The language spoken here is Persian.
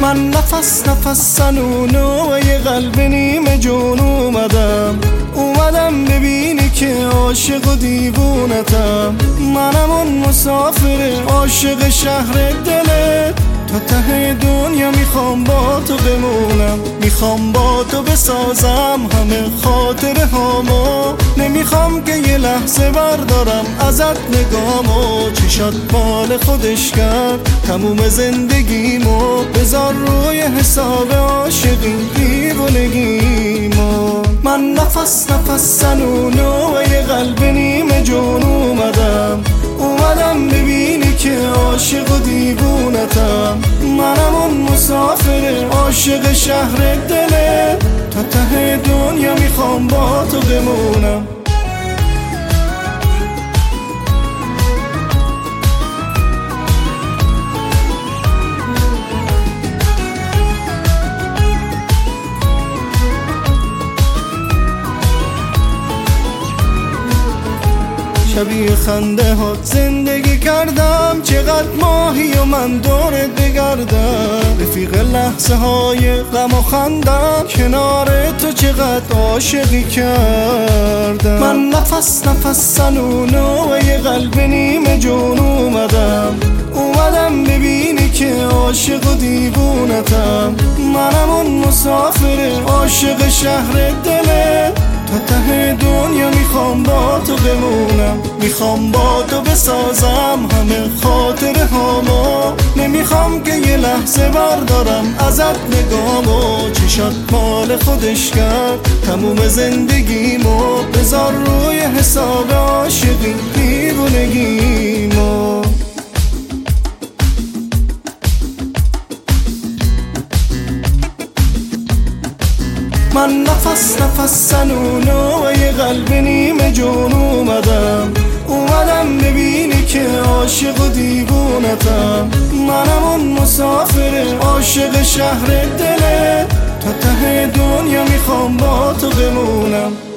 من نفس سنونو یه قلب نیمه جون اومدم ببینی که عاشق و دیوونتم. منم اون مسافر عاشق شهر دلت، تا ته دنیا میخوام با تو بمونم، میخوام با تو بسازم همه خاطره هامو. نمیخوام که یه لحظه بردارم ازت نگامو، چشات مال خودش کرد تموم زندگیمو. بذار روی حساب عاشقی دیوونگیمو. من نفس سنونو یه قلب نیمه جون اومدم ببینی که عاشق و دیوونتم. منم اون مسافر عاشق شهر دلت، تا ته دنیا میخوام با تو بمونم. شبیه خنده ها زندگی کردم، چقدر ماهی و من دورت بگردم. رفیق لحظه های غم و خندم، کنار تو چقدر عاشقی کردم. من نفس سنونو یه قلب نیمه جون اومدم ببینی که عاشق و دیوونتم. منم اون مسافر عاشق شهر دلت، تا ته دنیا میخوام با تو بمونم، میخوام با تو بسازم همه خاطره هامو. نمیخوام که یه لحظه بردارم ازت نگامو، چشات مال خودش کرد تموم زندگیمو. بذار روی حساب عاشقی دیوونگیمو. من نفس سنونو یه قلب نیمه جون اومدم ببینی که عاشق و دیوونتم. منم اون مسافر عاشق شهر دلت، تا ته دنیا میخوام با تو بمونم.